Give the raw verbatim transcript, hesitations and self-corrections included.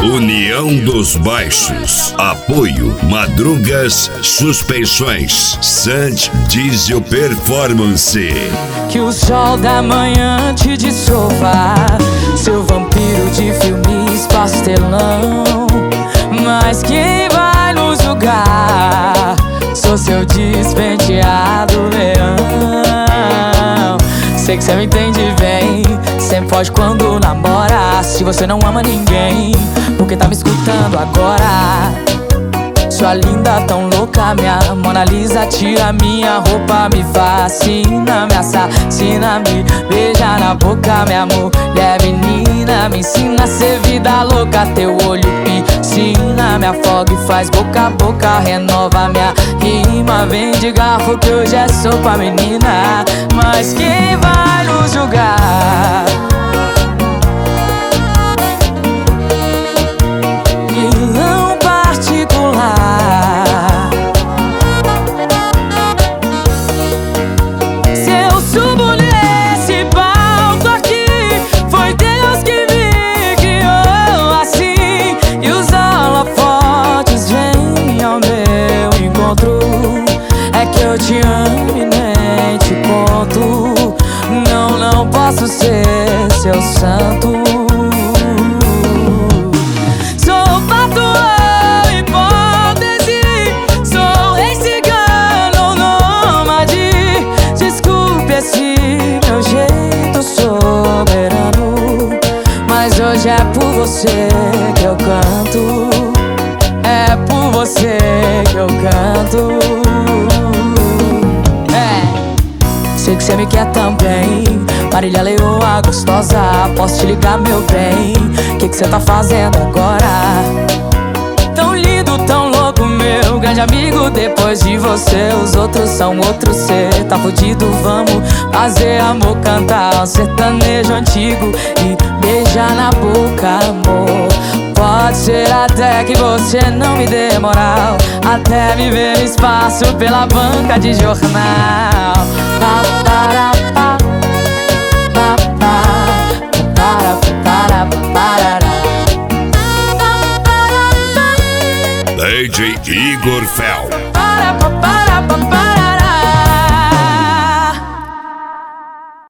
União dos Baixos. Apoio Madrugas Suspensões. Sand Diesel Performance. Que o sol da manhã te dissolva, seu vampiro de filmes pastelão. Mas quem vai nos julgar? Sou seu despenteado leão. Sei que cê me entende bem, sempre foge quando namora. Se você não ama ninguém, porque tá me escutando agora? Sua linda tão louca, minha Mona Lisa, tira minha roupa, me fascina, me assassina, me beija na boca, minha mulher menina, me ensina a ser vida louca, teu olho piscina, me afoga e faz boca a boca, renova minha rima, vem de garfo que hoje é sopa, menina, mas quem vai nos julgar? Vilão particular. Se eu subo nesse palco aqui, foi Deus que me guiou assim. E os holofotes vêm ao meu encontro. É que eu te amo e nem te conto. Não, não posso ser seu santo. Hoje é por você que eu canto, é por você que eu canto. É, sei que cê me quer também, Marília Leoa gostosa, posso te ligar, meu bem? Que que cê tá fazendo agora? Tão lindo, tão louco, meu grande amigo. Depois de você, os outros são outros. Cê tá fudido, vamos fazer amor, cantar um sertanejo antigo e beijar na boca, amor. Pode ser até que você não me dê moral, até me ver no espaço pela banca de jornal. Pa, para, pa, pa, pa, para, para, para. D J Igor Fel.